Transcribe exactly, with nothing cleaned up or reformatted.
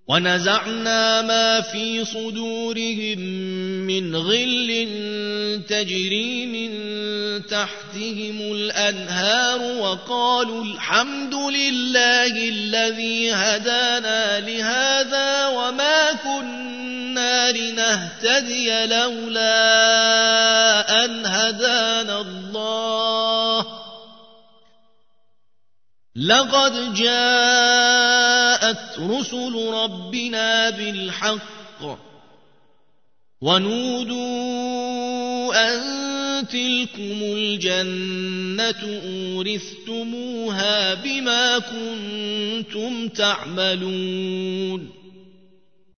ونزعنا ما في صدورهم من غل تجري من تحتهم الأنهار وقالوا الحمد لله الذي هدانا لهذا وما كنا لنهتدي لولا أن هدانا الله لقد جاءت رسل ربنا بالحق ونودوا أن تلكم الجنة أورثتموها بما كنتم تعملون